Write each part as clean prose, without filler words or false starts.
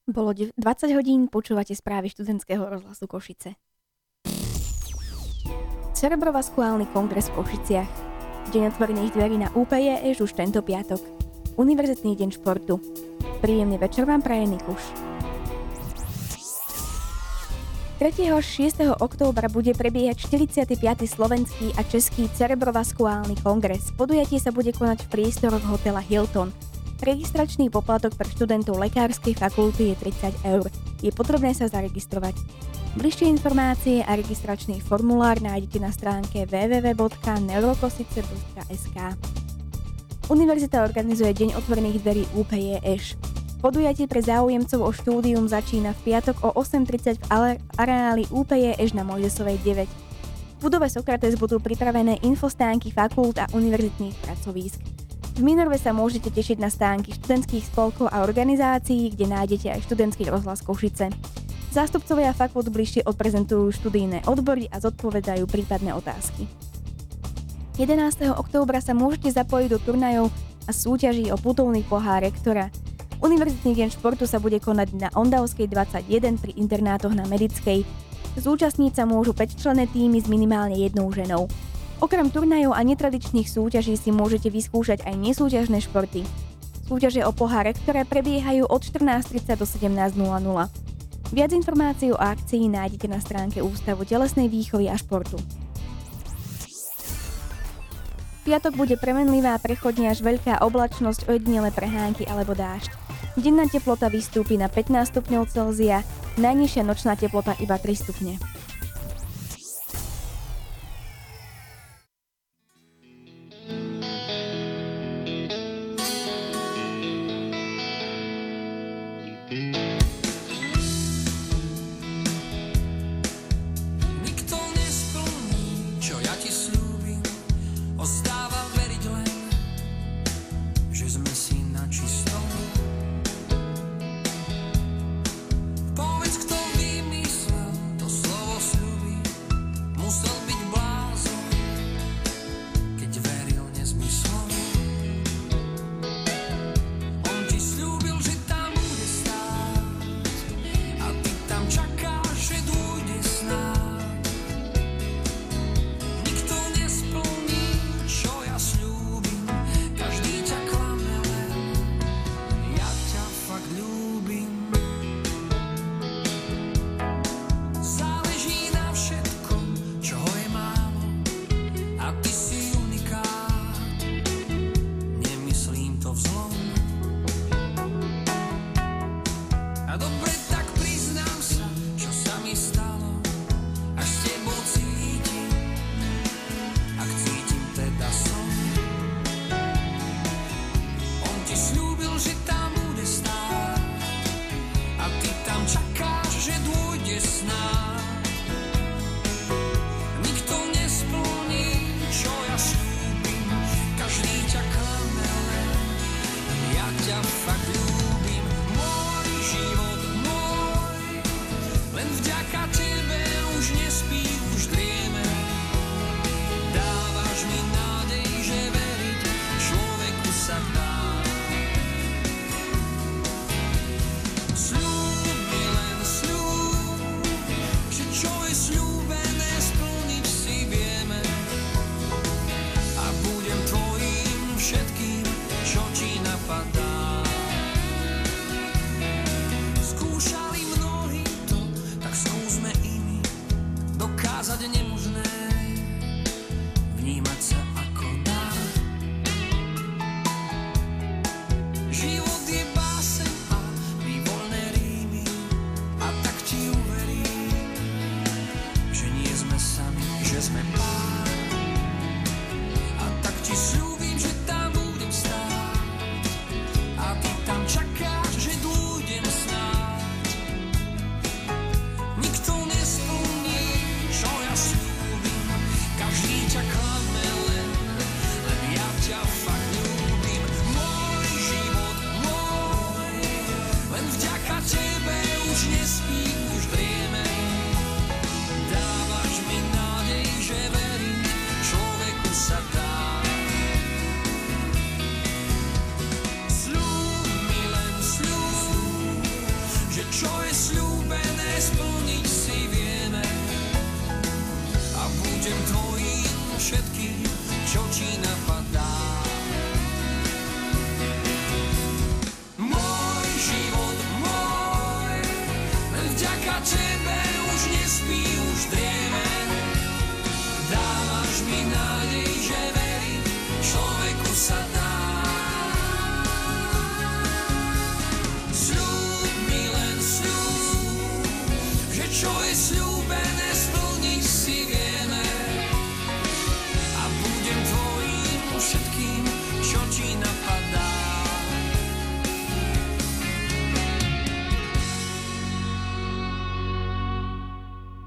Bolo 20 hodín, počúvate správy študentského rozhlasu Košice. Cerebrovaskulálny kongres v Košiciach. Deň otvorených dverí na UPJŠ už tento piatok. Univerzitný deň športu. Príjemný večer vám praje Nikuš. 3. až 6. októbra bude prebiehať 45. slovenský a český cerebrovaskulálny kongres. Podujatie sa bude konať v priestoroch hotela Hilton. Registračný poplatok pre študentov lekárskej fakulty je 30 €. Je potrebné sa zaregistrovať. Bližšie informácie a registračný formulár nájdete na stránke www.neurokosice.sk. Univerzita organizuje Deň otvorených dverí UPJŠ. Podujatie pre záujemcov o štúdium začína v piatok o 8:30 v areáli UPJŠ na Mojzesovej 9. V budove Sokrates budú pripravené infostánky fakult a univerzitných pracovísk. V Minerve sa môžete tešiť na stánky študentských spolkov a organizácií, kde nájdete aj študentský rozhlas Košice. Zástupcovia fakult bližšie odprezentujú študijné odbory a zodpovedajú prípadné otázky. 11. októbra sa môžete zapojiť do turnajov a súťaží o putovný pohár rektora. Univerzitný deň športu sa bude konať na Ondavskej 21 pri internátoch na Medickej. Zúčastniť sa môžu 5-členné týmy s minimálne jednou ženou. Okrem turnajov a netradičných súťaží si môžete vyskúšať aj nesúťažné športy. Súťaže o pohár rektora prebiehajú od 14:30 do 17:00. Viac informácií o akcii nájdete na stránke Ústavu telesnej výchovy a športu. V piatok bude premenlivá, prechodne až veľká oblačnosť, ojedinele prehánky alebo dážď. Denná teplota vystúpi na 15 stupňov Celzia, najnižšia nočná teplota iba 3 stupne.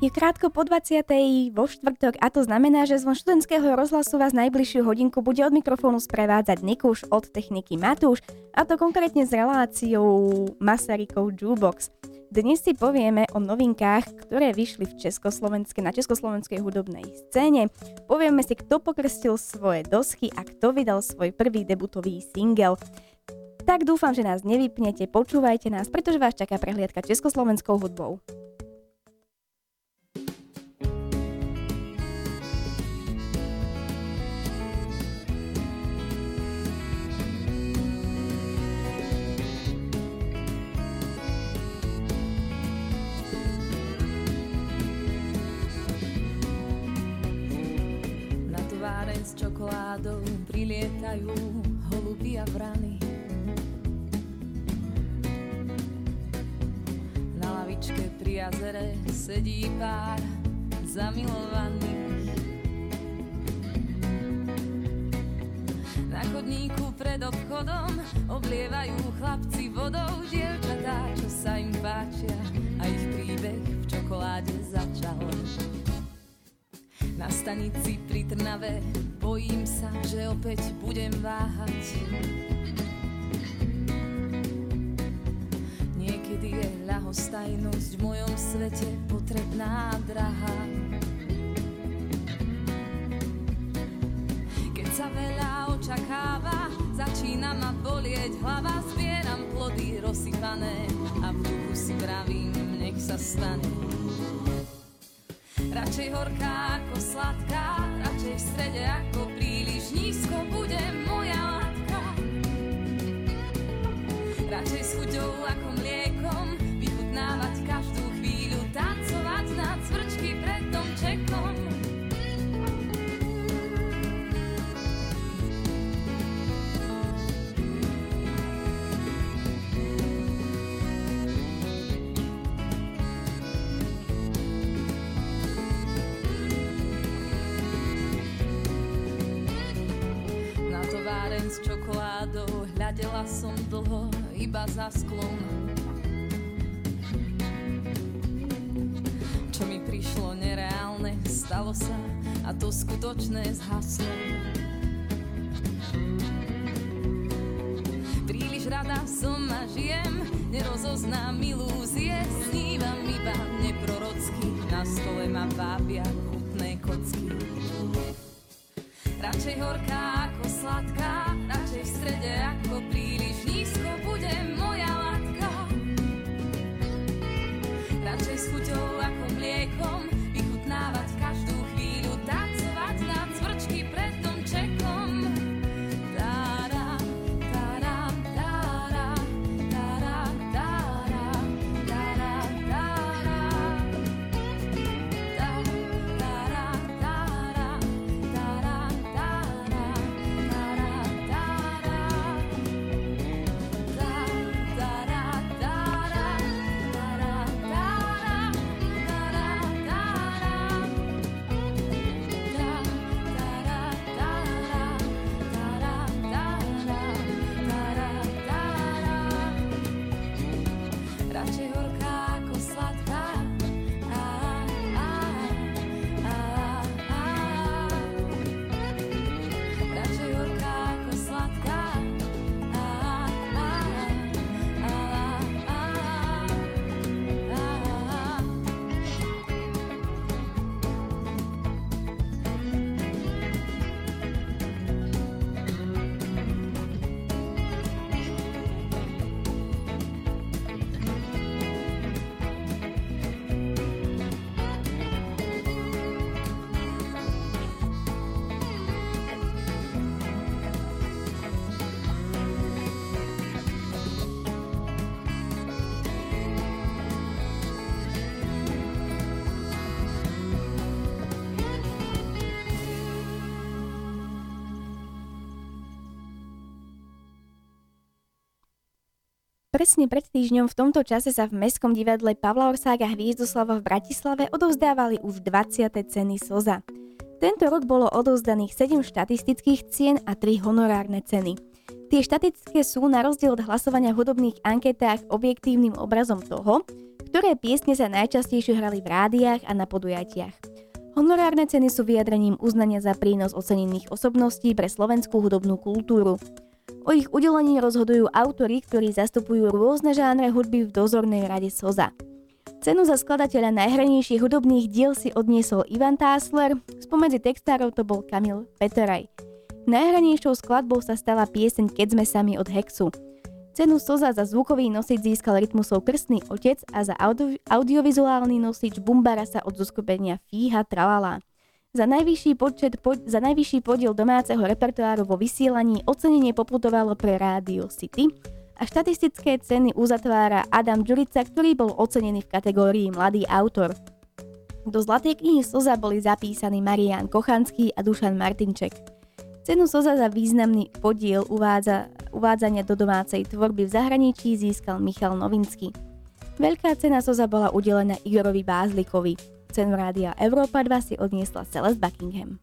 Je krátko po 20. vo štvrtok a to znamená, že zvon študentského rozhlasu vás najbližšiu hodinku bude od mikrofónu sprevádzať Nikuš, od techniky Matúš, a to konkrétne s reláciou Masarykov Jukebox. Dnes si povieme o novinkách, ktoré vyšli na československej hudobnej scéne. Povieme si, kto pokrstil svoje dosky a kto vydal svoj prvý debutový single. Tak dúfam, že nás nevypnete, počúvajte nás, pretože vás čaká prehliadka československou hudbou. S čokoládou prilietajú holuby a vrany. Na lavičke pri jazere sedí pár zamilovaných. Na chodníku pred obchodom oblievajú chlapci vodou dievčatá, čo sa im páčia, a ich príbeh v čokoláde začal. Na stanici pri Trnave bojím sa, že opäť budem váhať. Niekedy je ľahostajnosť v mojom svete potrebná, drahá. Keď sa veľa očakáva, začína ma bolieť hlava, zbieram plody rozsypané a v duchu si vravím, nech sa stane. Radšej horká ako sladká, radšej v strede ako príliš nízko bude moja látka. Radšej s chuťou ako mliekom vychutnávať každú chvíľu, tancovať na cvrčky pred domčekom. S čokoládou hľadela som dlho iba za sklom. Čo mi prišlo nereálne, stalo sa a to skutočné zhaslo. Príliš rada som a žijem, nerozoznám ilúzie, snívam iba neprorocky, na stole ma vábia chutné kocky. Radšej horká ako sladká, radšej v strede ako príliš nízko bude moja látka. Radšej s chuťou ako mliekom vychutnávať každú chvíľu, tancovať na cvrčky pred domčekom. Presne pred týždňom v tomto čase sa v Mestskom divadle Pavla Orsága Hviezdoslava v Bratislave odovzdávali už 20. ceny SOZA. Tento rok bolo odovzdaných 7 štatistických cien a 3 honorárne ceny. Tie štatistické sú na rozdiel od hlasovania v hudobných anketách objektívnym obrazom toho, Ktoré piesne sa najčastejšie hrali v rádiách a na podujatiach. Honorárne ceny sú vyjadrením uznania za prínos ocenených osobností pre slovenskú hudobnú kultúru. O ich udelení rozhodujú autori, ktorí zastupujú rôzne žánre hudby v dozornej rade SOZA. Cenu za skladateľa najhranejších hudobných diel si odniesol Ivan Tásler, spomedzi textárov to bol Kamil Peteraj. Najhranejšou skladbou sa stala pieseň Keď sme sami od Hexu. Cenu SOZA za zvukový nosič získal Rytmusov Krstný otec a za audiovizuálny nosič Bumbara sa od zoskupenia Fíha Tralala. Za najvyšší podiel domáceho repertoáru vo vysielaní ocenenie poputovalo pre Rádio City a štatistické ceny uzatvára Adam Ďurica, ktorý bol ocenený v kategórii Mladý autor. Do Zlatej knihy SOZA boli zapísaní Marián Kochanský a Dušan Martinček. Cenu SOZA za významný podiel uvádzania do domácej tvorby v zahraničí získal Michal Novinský. Veľká cena SOZA bola udelená Igorovi Bázlikovi. Cenu Rádia Európa 2 si odniesla Celeste Buckingham.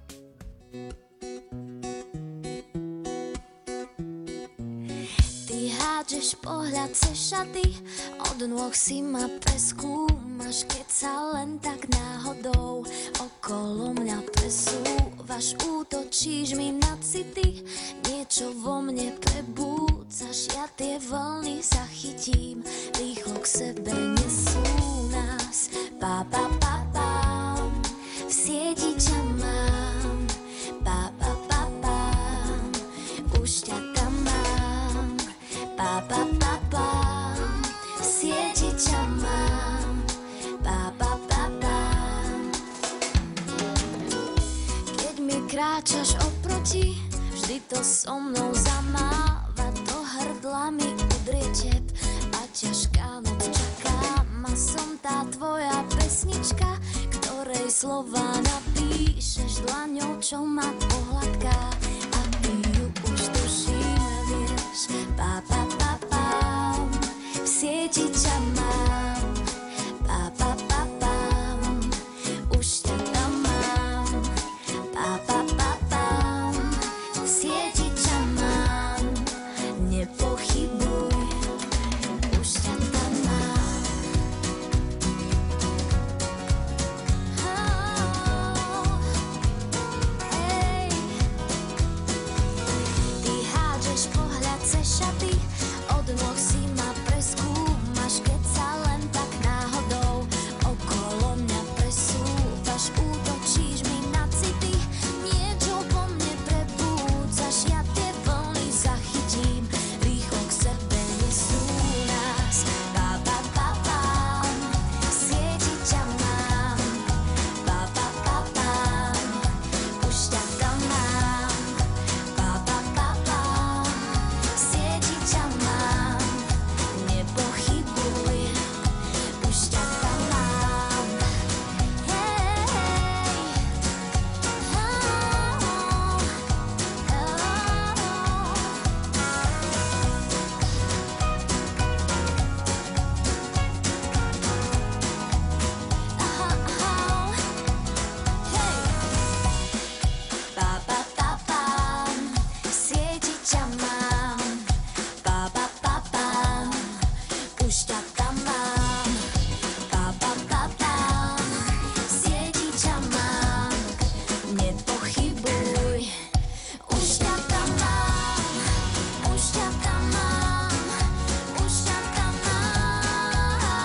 Hádžeš pohľad cez šaty, od nôh si ma preskúmaš, keď sa len tak náhodou okolo mňa presúvaš, útočíš mi na city, niečo vo mne prebúdzaš, ja tie vlny zachytím, rýchlo k sebe nesú nás. Pa, pa, pa, pa, v sieti ťa mám, pa, pa, pa, pa, už ťa tam mám. Pa, pa, pa, pa, v sieti ťa mám, pa, pa, pa, pa. Keď mi kráčaš oproti, vždy to so mnou zamáva, do hrdla mi udrie tep a ťažká noc čaká ma. Som tá tvoja pesnička, ktorej slova napíšeš dlaňou, čo ma pohľadká a ty ju už tuším, vieš. Pa, pa, pa, pa, v sieti ťa mám, pa, pa, pa, pa, už ťa tam mám, pa, pa, pa, pa, v sieti ťa mám, nepochybuj, už ťa tam mám. Hej, ty hádžeš pohľad cez šaty, od nôh si ma preskúmaš, keď sa len tak náhodou okolo mňa presúvaš, útočíš mi na city, niečo vo mne prebúdzaš, ja tie vlny zachytím, rýchlo k sebe nesú nás. Pa, pa, pa, pa, v sieti ťa mám, pa, pa, pa, pa, už ťa tam mám, pa, pa, pa, pa, v sieti ťa mám, nepochybuj, už ťa tam mám. Hej, pa, pa, pa, pa, v sieti ťa mám, pa, pa, pa, pa, už ťa tam mám, pa, pa, pa, pa, v sieti ťa mám, nepochybuj, už ťa tam mám, už ťa tam mám, už ťa tam mám.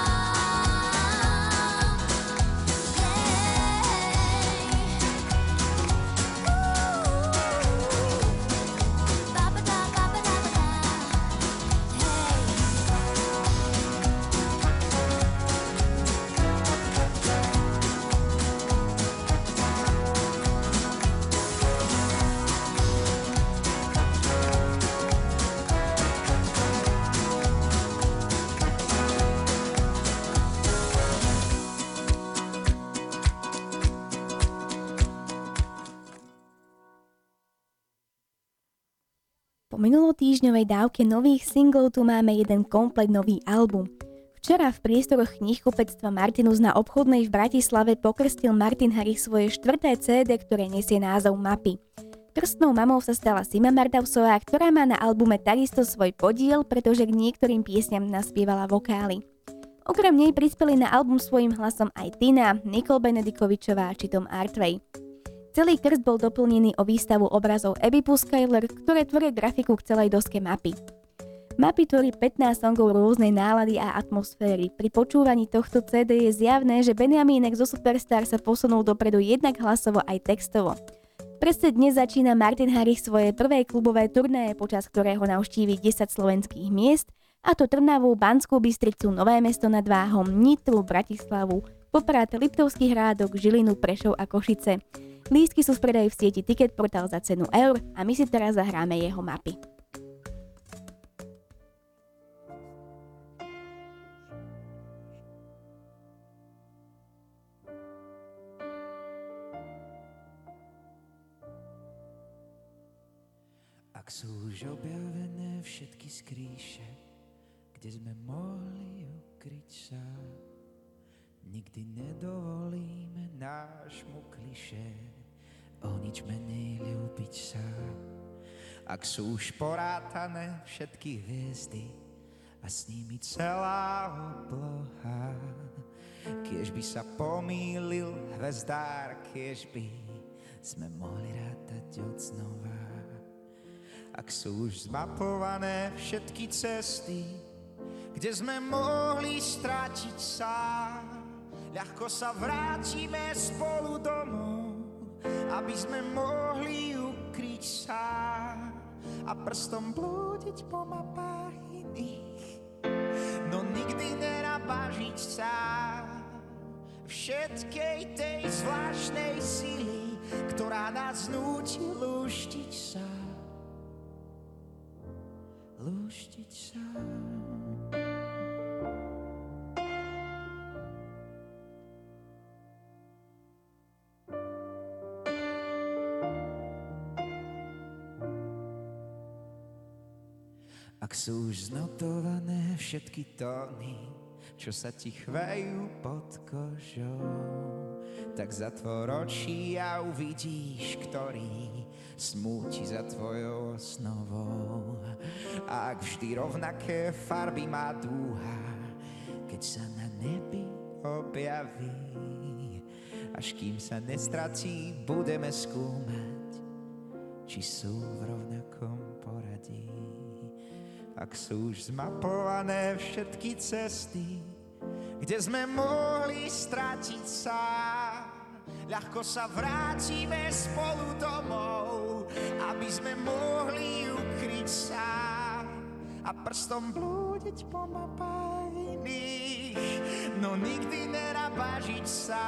Po minulotýždňovej dávke nových singlov tu máme jeden komplet nový album. Včera v priestoroch knihkupectva Martinus na Obchodnej v Bratislave pokrstil Martin Harich svoje 4. CD, ktoré nesie názov Mapy. Krstnou mamou sa stala Sima Mardavsová, ktorá má na albume takisto svoj podiel, pretože k niektorým piesňam naspievala vokály. Okrem nej prispeli na album svojím hlasom aj Tina, Nicole Benedikovičová či Tom Artway. Celý krst bol doplnený o výstavu obrazov Abby Skyler, ktoré tvoria grafiku k celej doske mapy. Mapy tvorí 15 songov rôznej nálady a atmosféry. Pri počúvaní tohto CD je zjavné, že Benjamínek zo Superstar sa posunul dopredu jednak hlasovo aj textovo. Presne dnes začína Martin Harich svoje prvé klubové turné, počas ktorého navštívi 10 slovenských miest, a to Trnavu, Banskú Bystricu, Nové Mesto nad Váhom, Nitru, Bratislavu, Poprad, Liptovský Hrádok, Žilinu, Prešov a Košice. Lístky sú v predaji v sieti Ticketportal za cenu eur a my si teraz zahráme jeho mapy. Ak sú už objavené všetky skrýše, kde sme mohli ukryť sa, nikdy nedovolíme nášmu klišé o nič menej ľúbiť sa. Ak sú už porátané všetky hviezdy a s nimi celá obloha, kiež by sa pomýlil hvezdár, kiež by sme mohli rátať od znova. Ak sú už zmapované všetky cesty, kde sme mohli stratiť sa, ľahko sa vrátime spolu domov, aby sme mohli ukryť sa a prstom blúdiť po mapách iných, no nikdy nerabažiť sa všetkej tej zvláštnej sily, ktorá nás núti lúštiť sa. Lúštiť sa. Ak sú už znotované všetky tóny, čo sa ti chvejú pod kožou, tak zatvor oči a uvidíš, ktorý smúti za tvojou osnovou. A ak vždy rovnaké farby má dúha, keď sa na nebi objaví, až kým sa nestratí, budeme skúmať, či sú v rovnakom poradí. Ak sú už zmapované všetky cesty, kde sme mohli stratiť sa, ľahko sa vrátime spolu domov, aby sme mohli ukryť sa a prstom blúdiť po mapách iných, no nikdy nerabažiť sa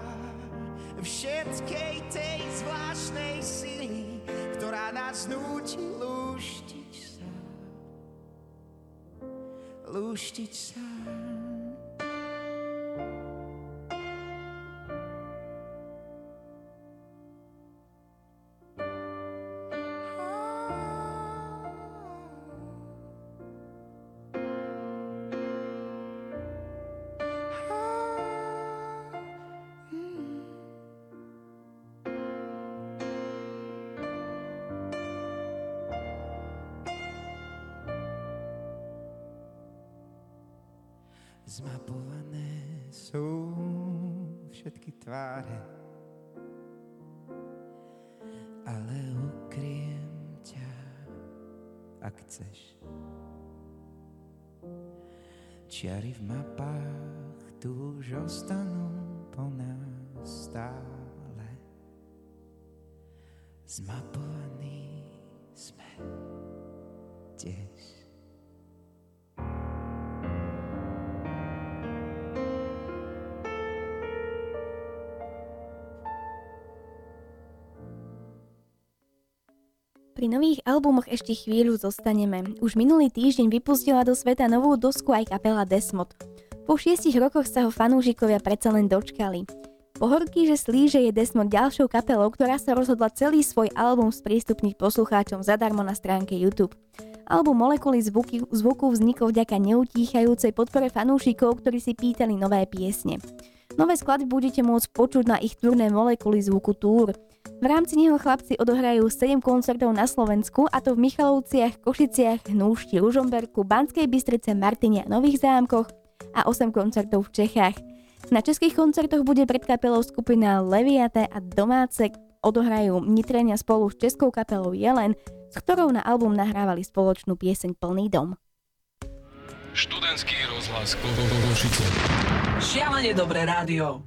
všetkej tej zvláštnej sily, ktorá nás núti lúštiť sa. Lúštiť sa. Zmapované sú všetky tváre, ale ukriem ťa, ak chceš. Čiary v mapách tu už ostanú po nás stále. Zmapovaní sme tiež. Pri nových albumoch ešte chvíľu zostaneme. Už minulý týždeň vypustila do sveta novú dosku aj kapela Desmod. Po 6 rokoch sa ho fanúšikovia predsa len dočkali. Pohorky, že slíže, je Desmod ďalšou kapelou, ktorá sa rozhodla celý svoj album sprístupniť poslucháčom zadarmo na stránke YouTube. Album Molekuly zvuku vznikol vďaka neutíchajúcej podpore fanúšikov, ktorí si pýtali nové piesne. Nové skladby budete môcť počuť na ich turné Molekuly zvuku Tour. V rámci neho chlapci odohrajú 7 koncertov na Slovensku, a to v Michalovciach, Košiciach, Hnúšti, Ružomberku, Banskej Bystrice, Martine a Nových Zámkoch, a 8 koncertov v Čechách. Na českých koncertoch bude pred kapelou skupina Leviate a Domáce odohrajú Nitrania spolu s českou kapelou Jelen, s ktorou na album nahrávali spoločnú pieseň Plný dom. Študentský rozhlas Košice. Šialene dobré rádio.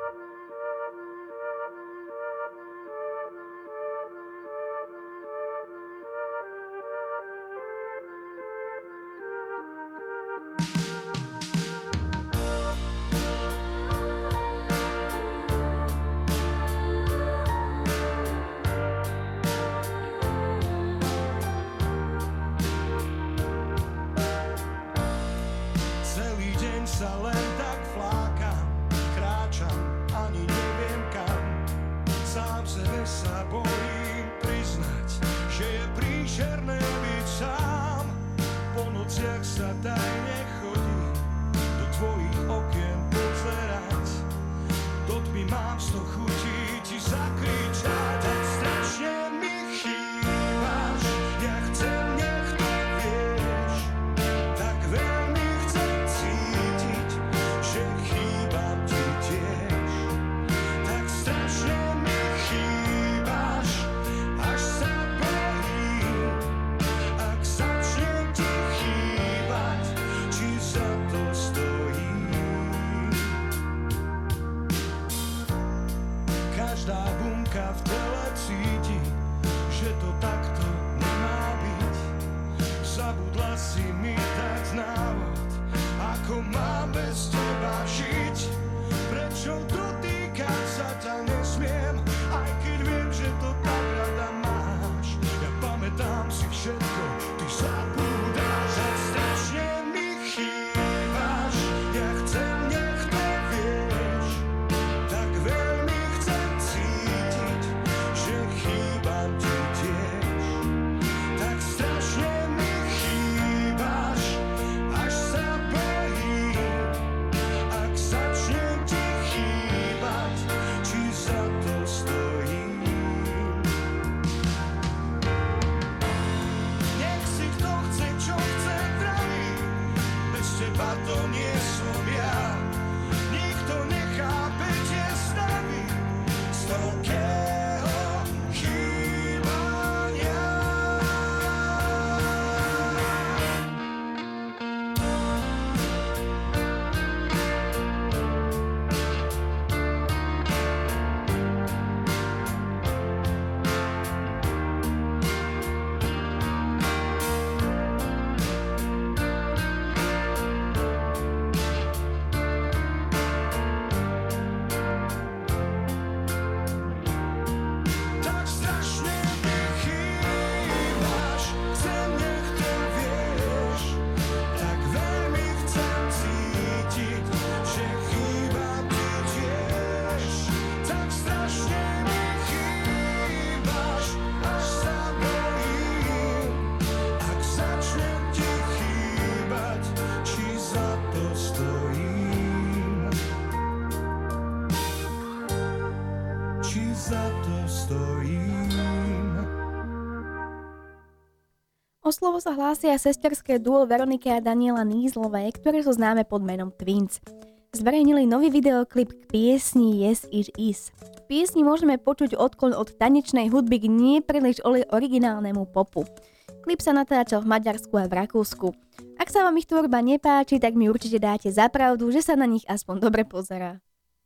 O slovo sa hlásia sesterské duo Veronika a Daniela Nízlové, ktoré sú známe pod menom Twins. Zverejnili nový videoklip k piesni Yes It Is. V piesni môžeme počuť odklon od tanečnej hudby k nepríliš originálnemu popu. Klip sa natáčal v Maďarsku a v Rakúsku. Ak sa vám ich tvorba nepáči, tak mi určite dáte za pravdu, že sa na nich aspoň dobre pozerá.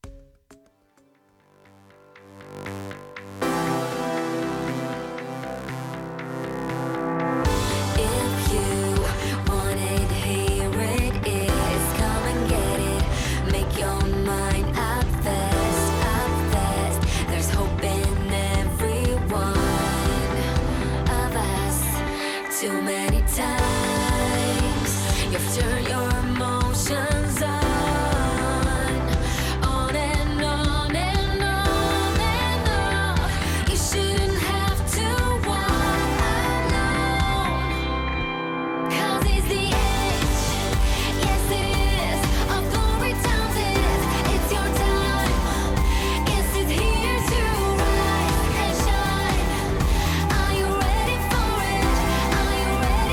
Too many times you've turned your emotions on and on and on and on. You shouldn't have to walk alone, 'cause it's the age, yes it is, of glory times it's your time, yes it's here to rise and shine. Are you ready for it? Are you ready?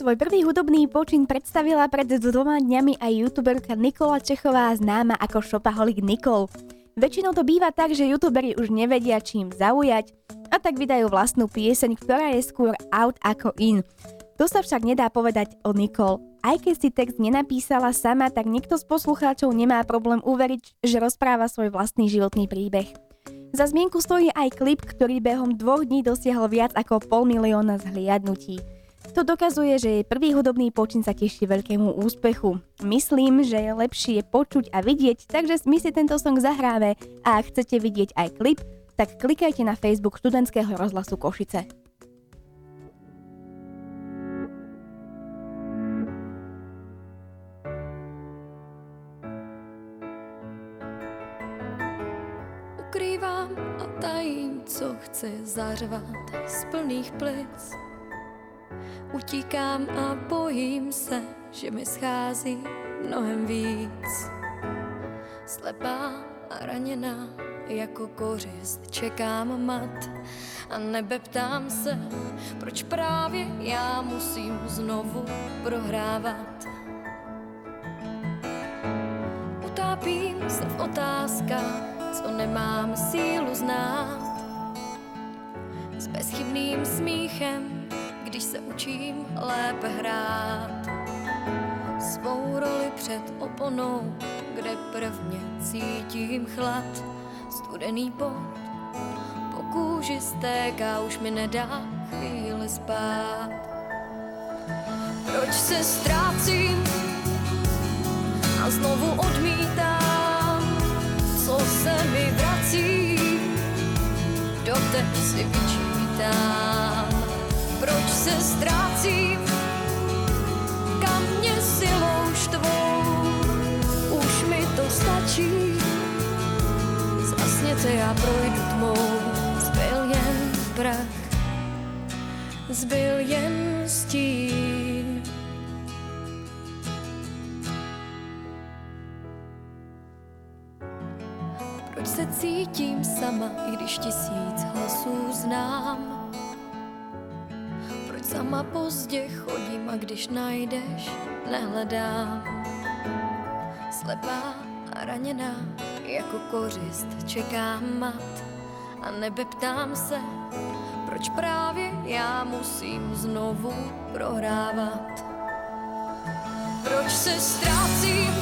Svoj prvý hudobný počin predstavila pred 2 dňami aj youtuberka Nikola Čechová, známa ako Shopaholic Nikol. Väčšinou to býva tak, že youtuberi už nevedia čím zaujať a tak vydajú vlastnú pieseň, ktorá je skôr out ako in. To sa však nedá povedať o Nikol. Aj keď si text nenapísala sama, tak nikto z poslucháčov nemá problém uveriť, že rozpráva svoj vlastný životný príbeh. Za zmienku stojí aj klip, ktorý behom 2 dní dosiahol viac ako 500 000 zhliadnutí. To dokazuje, že jej prvý hudobný počin sa teší veľkému úspechu. Myslím, že je lepšie počuť a vidieť, takže my si tento song zahráme a ak chcete vidieť aj klip, tak klikajte na Facebook Študentského rozhlasu Košice. Ukrývám a tajím, co chce zařvat z plných plic. Utíkám a bojím se, že mi schází mnohem víc. Slepá a raněná jako kořist čekám mat a nebeptám se, proč právě já musím znovu prohrávat. Utápím se v otázkách, co nemám sílu znát. S bezchybným smíchem, když se učím lépe hrát. Svou roli před oponou, kde prvně cítím chlad. Studený pot po kůži stéká, už mi nedá chvíli spát. Proč se ztrácím a znovu odmítám, co se mi vrací, doteď si vyčítám. Proč se ztrácím, kam mě silou štvou, už mi to stačí. Zasněte, já projdu tmou, zbyl jen prach, zbyl jen stín. Proč se cítím sama, i když 1000 hlasů znám? Proč sama pozdě chodím a když najdeš, nehledám? Slepá a raněná, jako kořist čekám mat a nebeptám se, proč právě já musím znovu prohrávat. Proč se ztrácím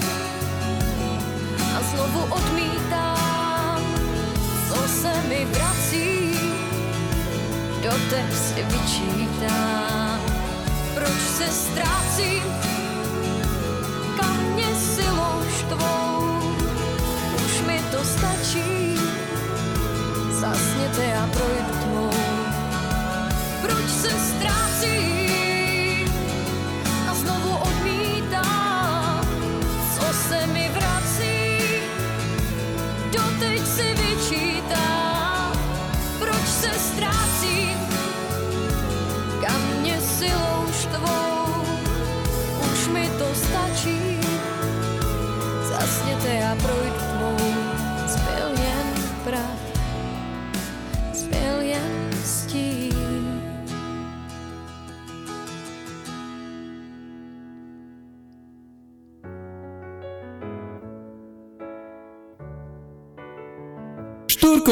a znovu odmítám, co se mi vrací, doteď si vyčítám. Proč se ztrácím, kam mě silou štvou, už mi to stačí. Zasněte, já projdu tmou. Proč se ztrácím a znovu odmítám, co se mi vrací, doteď si vyčítám. Proč se ztrácím, kam mě silou štvou, už mi to stačí. Zasněte, já projdu tmou, zbyl jen prach, zbyl jen stín. Štúrko.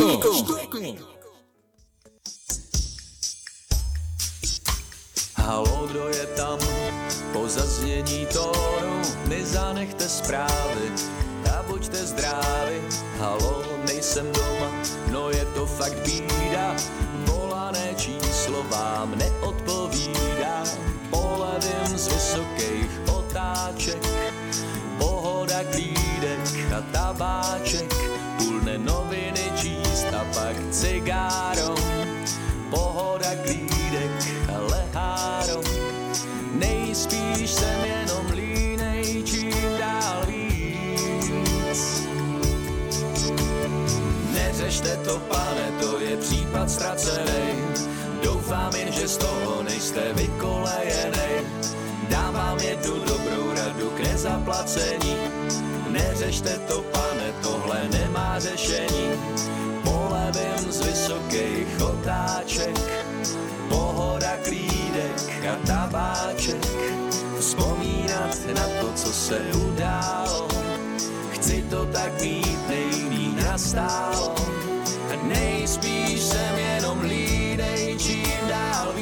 Haló, kdo je tam? Po zaznění tónu nezanechte zprávy a buďte zdraví. Haló, nejsem doma, no je to fakt bída. Volané číslo vám neodpovídá. Polevím z vysokých otáček, pohoda, klídek a tabáček. Půlne noviny číst a pak cigárom. Pohoda, klídek a lehárom. Nejspíš jsem jenom línej, čím dál víc. Neřešte to, pane, to je případ ztracenej. Doufám jen, že z toho nejste vykolejenej. Dám vám jednu dobrou radu k nezaplacení. Neřešte to, pane, tohle nemá řešení. Polevím z vysokých otáček, pohoda, klídek a a tabáček, vzpomínat na to, co se událo. Chci to tak mít nejmíň nastálo, nejspíš jsem jenom línej čím dál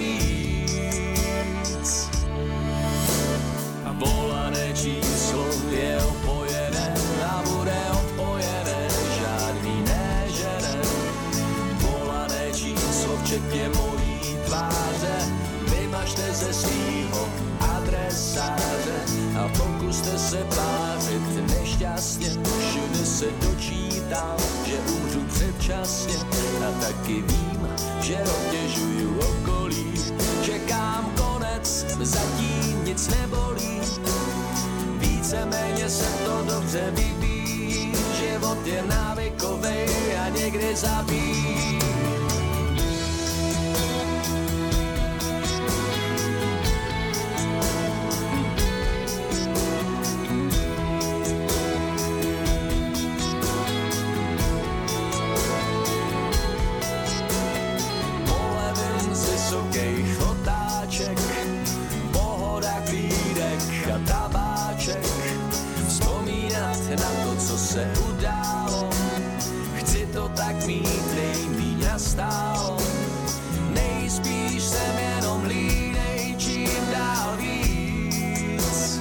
víc. A volané číslo je opojené a bude odpojené, žádný nežene. Volané číslo včetně mojí tváře vymažte ze svýho adresáře a pokuste se tvářit nešťastně. Všude se dočítám, že umřu předčasně a taky vím, že obtěžuju okolí. Čekám konec, zatím nic nebolí. Víceméně se to dobře vyvíjí, život je návykovej a někdy zabíjí. Vysokých otáček, pohoda, klídek a tabáček, vzpomínat na to, co se událo. Chci to tak mít nejmíň nastálo, nejspíš jsem jenom línej čím dál víc.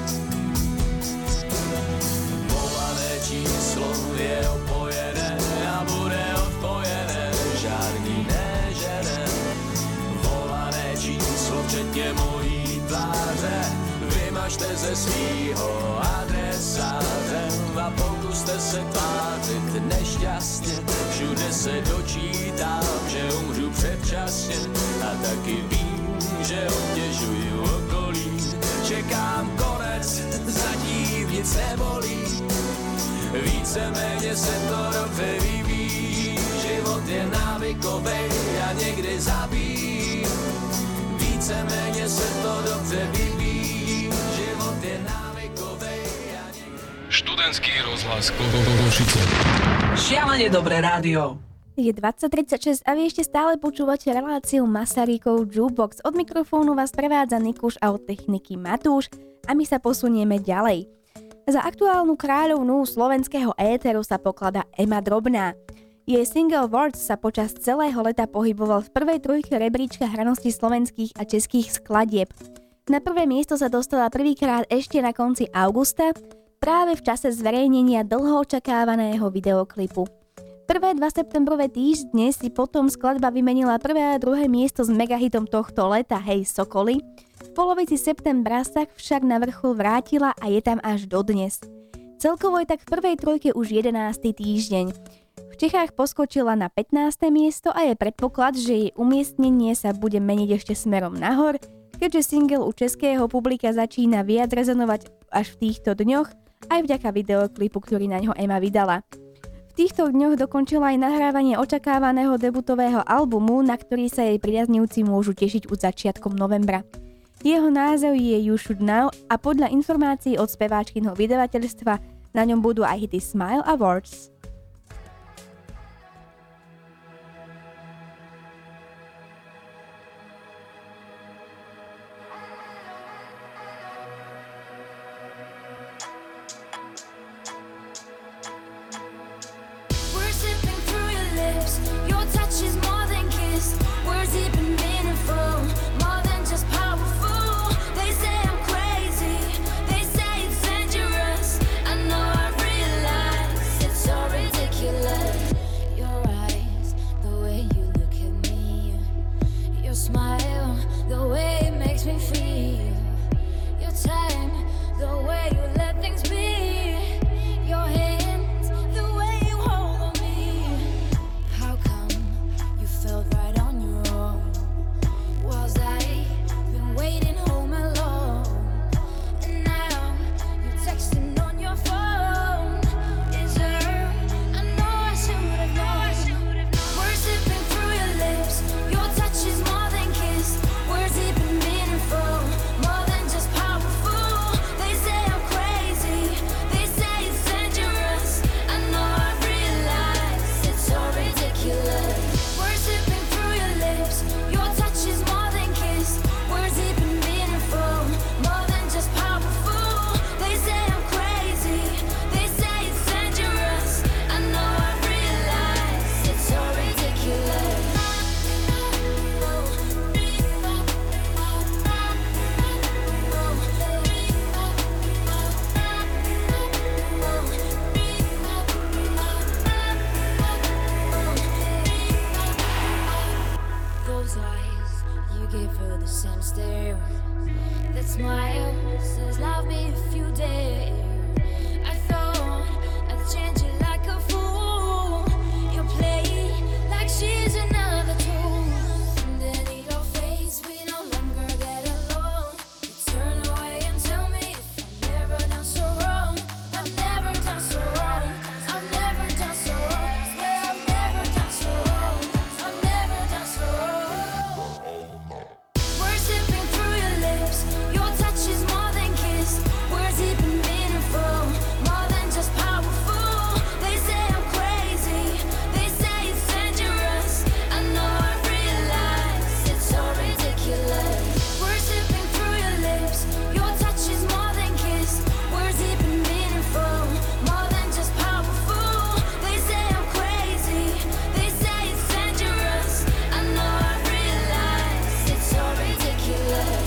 Volané číslo je opojené a bude odpojené, žádný nežene. Číslo včetně mojí tváře vymažte ze svýho adresáře a pokuste se tvářit nešťastně. Všude se dočítám, že umřu předčasně a taky vím, že obtěžuju okolí. Čekám konec, zatím nic nebolí. Víceméně se to dobře vyvíjí, život je návykovej a někdy zabíjí. Víceméně se to dobře vyvíjí, život je návykovej a niekde... Študentský rozhlas Košice. Šialene dobré rádio. Je 20:36 a vy ešte stále počúvate reláciu Masarykov Jukebox. Od mikrofónu vás prevádza Nikuš a od techniky Matúš a my sa posunieme ďalej. Za aktuálnu kráľovnú slovenského éteru sa pokladá Ema Drobná. Jej single Words sa počas celého leta pohyboval v prvej trojke rebríčka hranosti slovenských a českých skladieb. Na prvé miesto sa dostala prvýkrát ešte na konci augusta, práve v čase zverejnenia dlho očakávaného videoklipu. Prvé 2 septembrové týždne si potom skladba vymenila prvé a druhé miesto s megahitom tohto leta Hej Sokoly. V polovici septembra sa však na vrchol vrátila a je tam až dodnes. Celkovo je tak v prvej trojke už 11. týždeň. V Čechách poskočila na 15. miesto a je predpoklad, že jej umiestnenie sa bude meniť ešte smerom nahor, keďže single u českého publika začína viac rezonovať až v týchto dňoch, aj vďaka videoklipu, ktorý na ňo Ema vydala. V týchto dňoch dokončila aj nahrávanie očakávaného debutového albumu, na ktorý sa jej priaznivci môžu tešiť už začiatkom novembra. Jeho názov je You Should Know a podľa informácií od speváčkyho vydavateľstva na ňom budú aj hity Smile a Words. Sorry. those eyes, you gave her the same stare. That smile says love me if you dare. I thought I'd change it like a fool. You play like she's another tool. And then in your face we no longer get along. You turn away and tell me if I've never done so wrong. I've never done so wrong. I've never done so wrong. Yeah, I've never done so wrong. I've never done so wrong. We're sipping through your lips. Your touch is more than kiss. We're deep and meaningful, more than just powerful. They say I'm crazy. They say it's dangerous. I know I realize it's so ridiculous. We're sipping through your lips. Your touch is more than kiss. We're deep and meaningful, more than just powerful. They say I'm crazy. They say it's dangerous. I know I realize it's so ridiculous.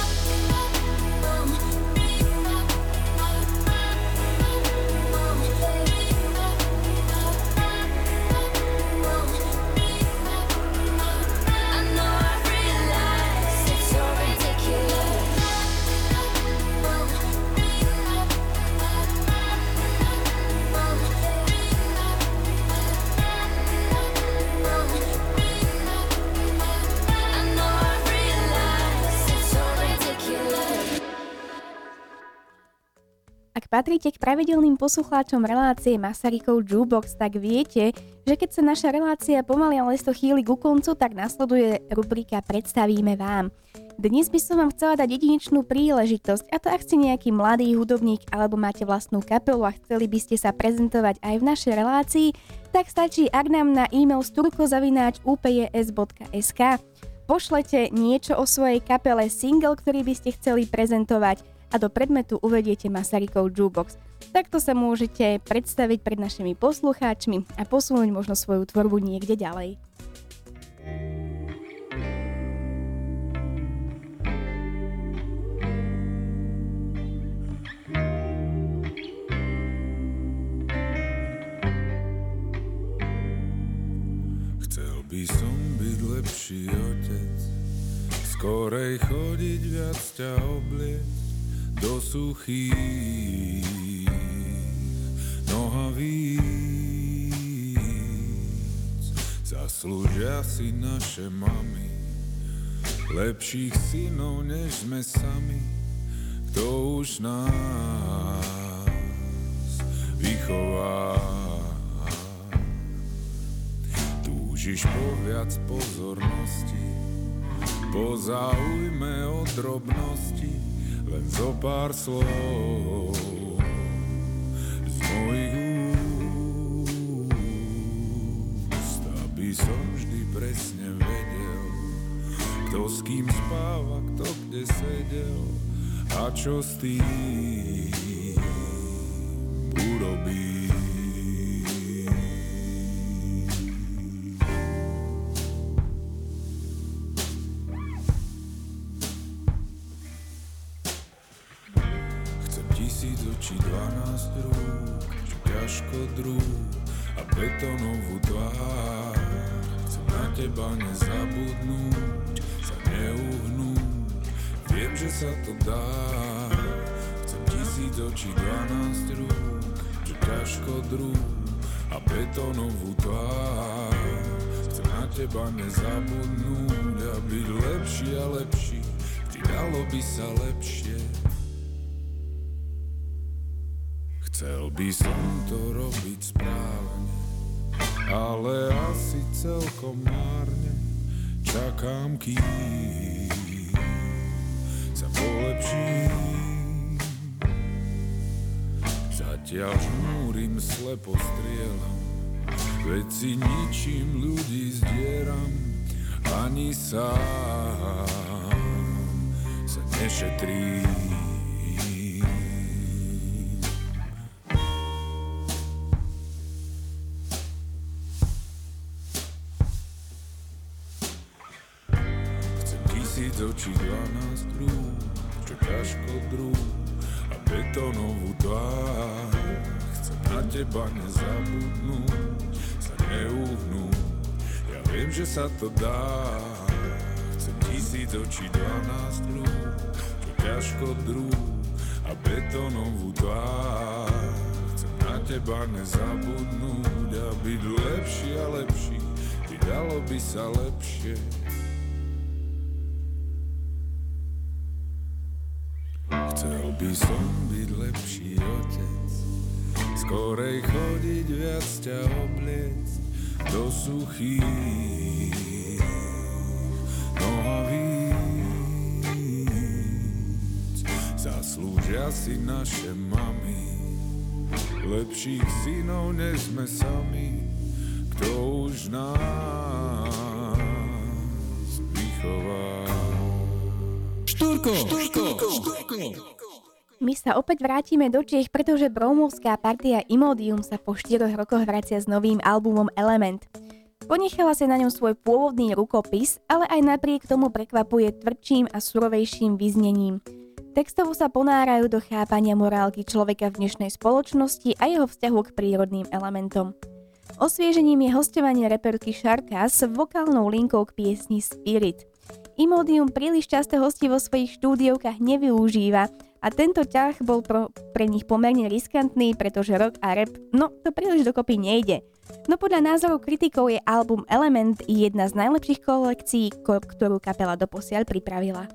I know I realize it's so ridiculous. I know I realize it's so ridiculous. Ak patríte k pravidelným poslucháčom relácie Masarykov Jukebox, tak viete, že keď sa naša relácia pomaly ale to chýli ku koncu, tak nasleduje rubrika Predstavíme vám. Dnes by som vám chcela dať jedinečnú príležitosť, a to ak ste nejaký mladý hudobník alebo máte vlastnú kapelu a chceli by ste sa prezentovať aj v našej relácii, tak stačí, ak nám na e-mail sturko@upjs.sk pošlete niečo o svojej kapele, single, ktorý by ste chceli prezentovať, a do predmetu uvediete Masarykov Jukebox. Takto sa môžete predstaviť pred našimi poslucháčmi a posunúť možno svoju tvorbu niekde ďalej. Chcel by som byť lepší otec, skorej chodiť, viac ťa obliecť do suchých nohavíc. Zaslúžia si naše mami lepších synov, než sme sami. Kto už nás vychová? Túžiš po viac pozornosti, po záujme o drobnosti, len zo pár slov z mojich úst, aby som vždy presne vedel, kto s kým spáva, kto kde sedel a čo s tým urobí. Či 12 rúk, čo ťažko drúk a betónovú tvár. Chcem na teba nezabudnúť, sa neuhnúť, viem, že sa to dá. Chcem 1000 očí, 12 rúk, čo ťažko drúk a betónovú tvár. Chcem na teba nezabudnúť a byť lepší a lepší, vždy dalo by sa lepšie. Chcel by som to robiť správne, ale asi celkom márne. Čakám, kým sa polepším. Zatiaľ žmúrim, slepo strieľam, veď si ničím ľudí zdieram, ani sám sa nešetrím. Z očí 12 rúk, čo ťažko drúk a betónovú tvár. Chcem na teba nezabudnúť, sa neuhnúť, ja viem, že sa to dá. Chcem 1000 očí, 12 rúk, čo ťažko drú a betónovú tvár. Chcem na teba nezabudnúť a byť lepší a lepší, i dalo by sa lepšie. Chcel by som byť lepší otec, skorej chodiť, viac ťa obliecť do suchých nohavíc. Zaslúžia si naše mami, lepších synov než sme sami, kto už nás vychová. Štúrko! My sa opäť vrátime do Čiech, pretože brómovská partia Imodium sa po 4 rokoch vracia s novým albumom Element. Ponechala sa na ňom svoj pôvodný rukopis, ale aj napriek tomu prekvapuje tvrdším a surovejším vyznením. Textovo sa ponárajú do chápania morálky človeka v dnešnej spoločnosti a jeho vzťahu k prírodným elementom. Osviežením je hosťovanie reperky Sharkas s vokálnou linkou k piesni Spirit. Imodium príliš často hostí vo svojich štúdiovkách nevyužíva a tento ťah bol pre nich pomerne riskantný, pretože rock a rap, to príliš dokopy nejde. No podľa názorov kritikov je album Element jedna z najlepších kolekcií, ktorú kapela doposiaľ pripravila.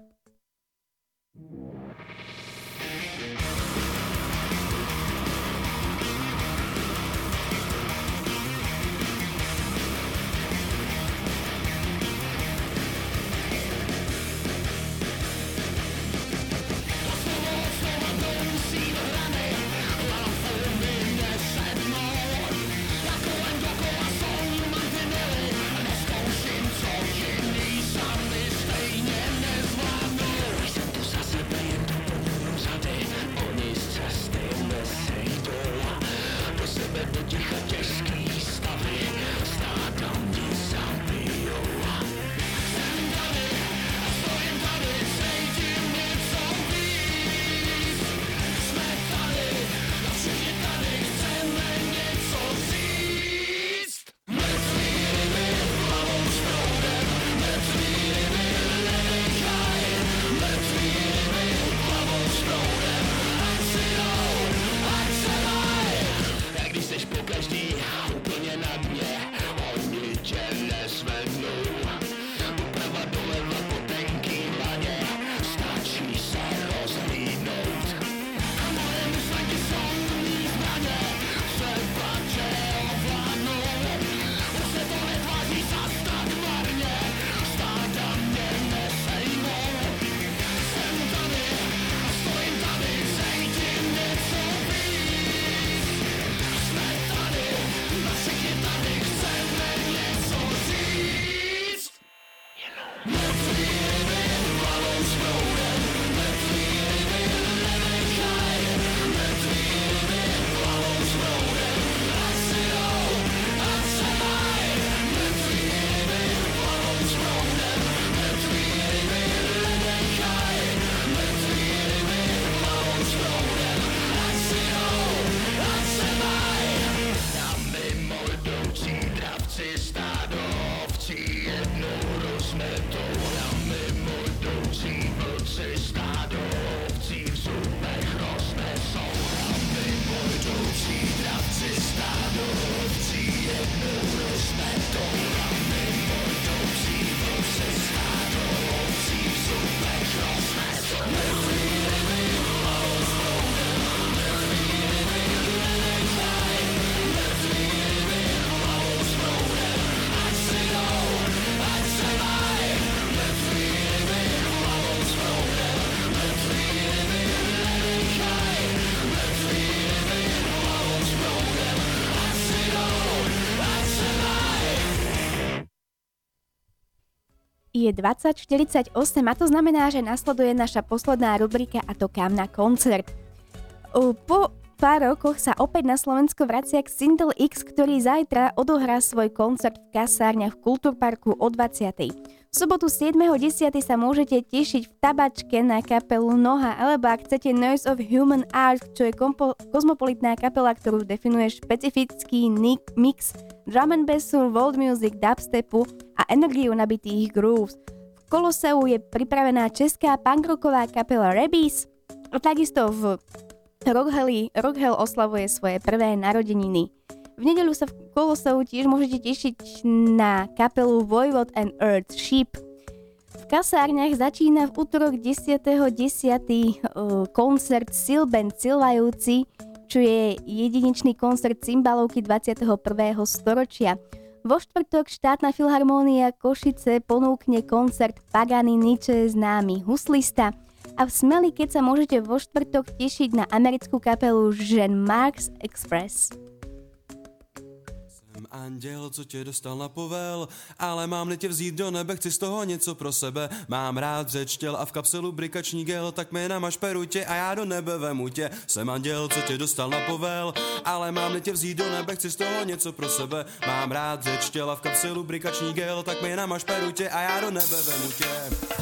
Je 20:48 a to znamená, že nasleduje naša posledná rubrika a to Kam na koncert. Po pár rokoch sa opäť na Slovensko vracia Xindel X, ktorý zajtra odohrá svoj koncert v kasárniach v Kultúrparku o 20:00. V sobotu 7.10. sa môžete tešiť v Tabačke na kapelu Noha, alebo ak chcete Noise of Human Art, čo je kozmopolitná kapela, ktorú definuje špecifický mix drum and bassu, world music, dubstepu a energiu nabitých grooves. V Koloseu je pripravená česká punkrocková kapela Rebis. A takisto v Rockhell oslavuje svoje prvé narodeniny. V nedeľu sa v Koloseu tiež môžete tešiť na kapelu Voivod and Earth Sheep. V kasárniach začína v útorok 10.10. koncert Silband Silvajúci, čo je jedinečný koncert cymbalovky 21. storočia. Vo štvrtok štátna filharmónia Košice ponúkne koncert Pagani Niče, známy huslista. A v Smeli, keď sa môžete vo štvrtok tešiť na americkú kapelu Jean Marks Express. Anděl, co tě dostal na povel, ale mám-li tě vzít do nebe, chci z toho něco pro sebe. Mám rád řeč těl a v kapselu brikační gel, tak mi namaž perutě a já do nebe vemu tě. Jsem anděl, co tě dostal na povel, ale mám-li tě vzít do nebe, chci z toho něco pro sebe. Mám rád řeč těl a v kapselu brikační gel, tak mi namaž perutě a já do nebe vemu tě.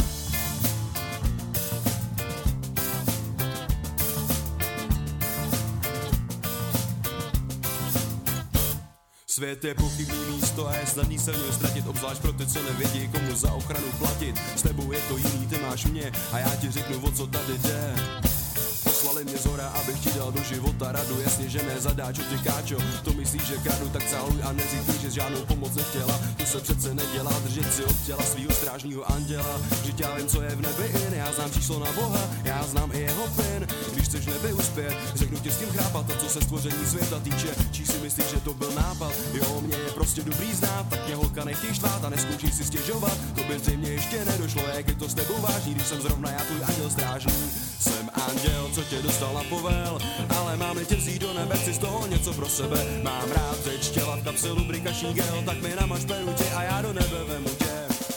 Svět je pochybný místo a je snadný se v něm ztratit, obzvlášť pro ty, co nevědí, komu za ochranu platit. S tebou je to jiný, ty máš mě a já ti řeknu, o co tady jde. Poslali mě zhora, abych ti dal do života radu, jasně, že ne zadáčo, ty káčo, to myslíš, že kradu, tak cáluj a neříkej, že žádnou pomoc nechtěla, to se přece nedělá, držet si od těla svýho strážního anděla, vždyť já vím, co je v nebi in, já znám číslo na Boha, já znám i jeho pin, když chceš nebe uspět, řeknu ti s tím chrápat, to, co se stvoření světa týče, čí si myslíš, že to byl nápad, jo, mě je prostě dobrý znát, tak mě holka nechtěj štvát a neskoušej si stěžovat, to by zřejmě ještě nedošlo, jak je to s tebou vážný, když jsem zrovna já tvůj anděl strážný, jsem anděl, co tě dostal na povel, ale mám-li tě vzít do nebe, chci z toho něco pro sebe. Mám rád řeč těla v kapselu brikační gel, tak mi namaž perutě a já do nebe vemu tě.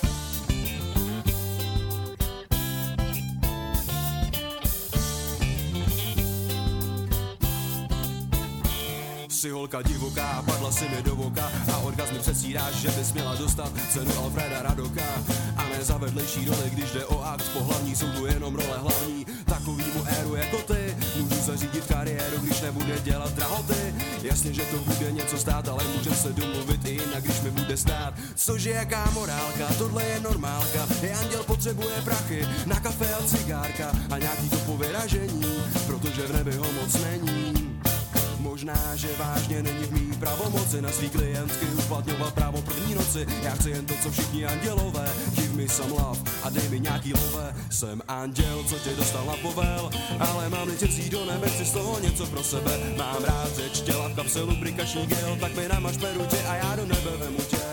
Jsi holka divoká, padla si mi do voka a orgazmy přesíráš, že bys měla dostat cenu Alfreda Radoka. A ne za vedlejší roli, když jde o akt pohlavní, jsou tu jenom role hlavní. Takovýmu éru jako ty můžu zařídit kariéru, když nebude dělat drahoty. Jasně, že to bude něco stát, ale můžem se domluvit i jinak, když mi bude stát. Cože jaká morálka, tohle je normálka. Anděl potřebuje prachy na kafe a cigárka a nějaký to povyražení, protože v nebi ho moc není. Možná, že vážně není v mý pravomoci na svý klientky uplatňovat právo první noci. Já chci jen to, co všichni andělové, give me some love a dej mi nějaký love. Jsem anděl, co tě dostal na povel, ale mám-li tě vzít do nebe, chci z toho něco pro sebe. Mám rád řeč těla v kapselu brikační gel, tak mi namaž perutě a já do nebe vemu tě.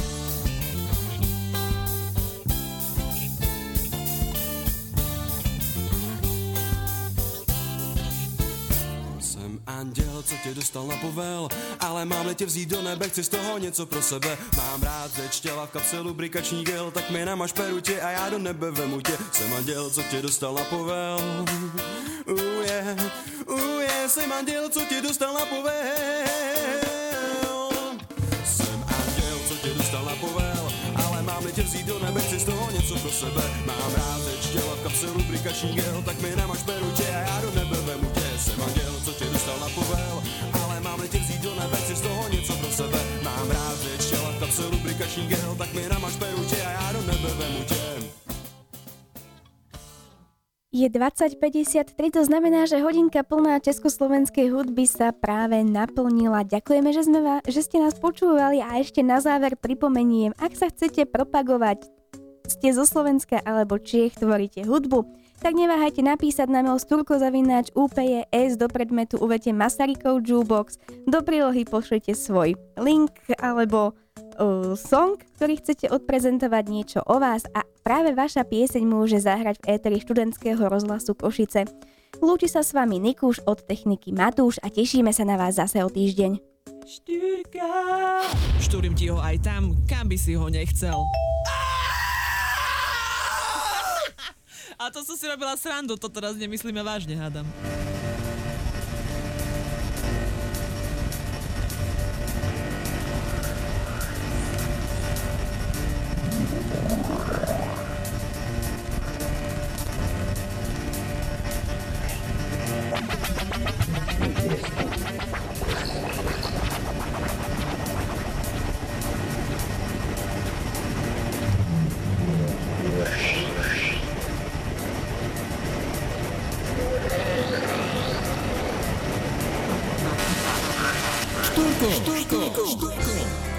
Anděl, co tě dostal na povel, ale mám-li tě vzít do nebe, chci z toho něco pro sebe. Mám rád řeč těla v kapselu brikační gel, tak mi namaž perutě a já do nebe vemu tě. Jsem anděl, co tě dostal na povel, jsem anděl, co tě dostal na povel. Jsem anděl, co tě dostal na povel, ale mám-li tě vzít do nebe, chci z toho něco pro sebe. Mám rád řeč těla v kapselu brikační gel, tak mi namaž perutě a já do nebe vemu tě. Jsem anděl, co tě dostal na povel, ale mám-li tě vzít do nebe, chci z toho něco pro sebe. Mám rád řeč těla v kapselu brikační gel, tak mi namaž perutě a já do nebe vemu tě. Je 20:53, to znamená, že hodinka plná československej hudby sa práve naplnila. Ďakujeme, že ste nás počúvali a ešte na záver pripomeniem, ak sa chcete propagovať, ste zo Slovenska alebo Čiech, tvoríte hudbu, tak neváhajte napísať na mail sturko@upje.s, do predmetu uvedte Masarykov Jukebox, do prílohy pošlite svoj link alebo song, ktorý chcete odprezentovať, niečo o vás a práve vaša pieseň môže zahrať v éteri študentského rozhlasu Košice. Lúči sa s vami Nikuš, od techniky Matúš a tešíme sa na vás zase o týždeň. Štyrka! Štúrim ti ho aj tam, kam by si ho nechcel. A to som si robila srandu, to teraz nemyslíme vážne, hádam. Štúrko.